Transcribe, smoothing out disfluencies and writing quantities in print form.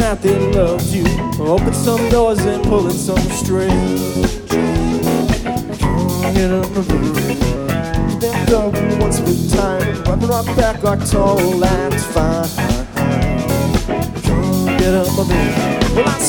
that they loved you, open some doors and pulling some strings. Get up the road, bent up once upon a time, rub rock back like tall, that's fine. Get up my baby. Well, I